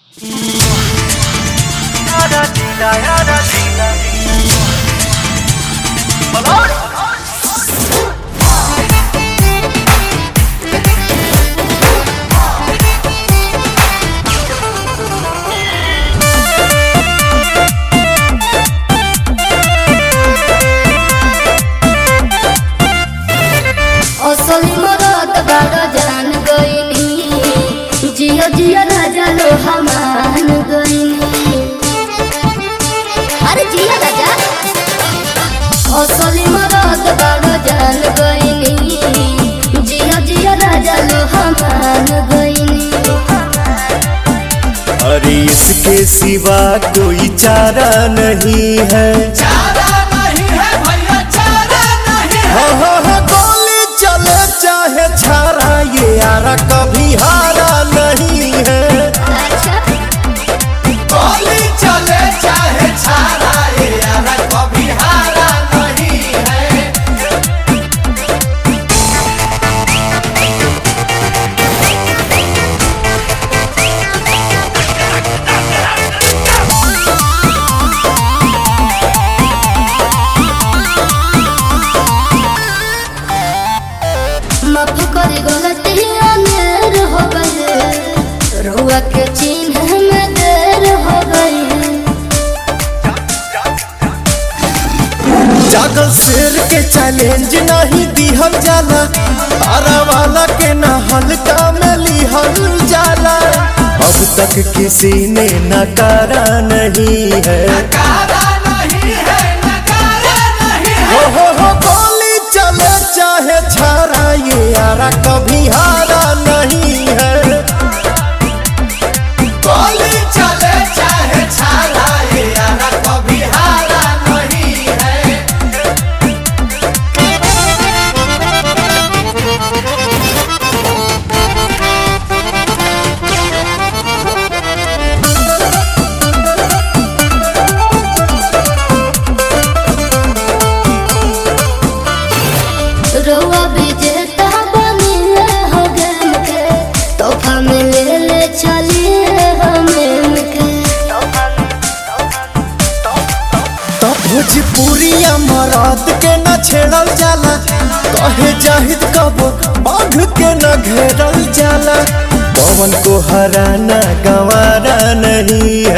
असली मरद बारो जान गईनी जियो जियो राजा लो हमान गईनी। अरे जियो राजा असली मरद बारो जान गईनी जियो जियो राजा लो हमान गईनी। अरे इसके सिवा कोई चारा नहीं है, चारा नहीं है भैया, चारा नहीं है। हाँ गोली चले चाहे छारा, ये यारा कभी हारा नहीं है। अच्छा गोली चले चाहे छारा, ये यारा कभी हारा नहीं है। माफ करी गलती अनेर हो गई, रुआ के चिन्ह में देर हो गई। जागल शेर के चैलेंज नहीं दिहल जाला, तारा वाला के ना हल्का में लिहल जाला। अब तक किसी ने नकारा नहीं है, नकारा नहीं है, नकारा नहीं है। हो गोली चले चाहे छारा, ये यारा कभी हारा नहीं है। गोली चले चाहे छारा, ये यारा कभी हारा नहीं है। रुआ विजेता बनिए हो गेम के, तोहफा में ले चलिए हमें के। तो भोजपुरिया मराद के न छेड़ल जाला, कहे जाहिद कबो बाघ के न घेरल जाला। पवन को हराना गंवारा नहीं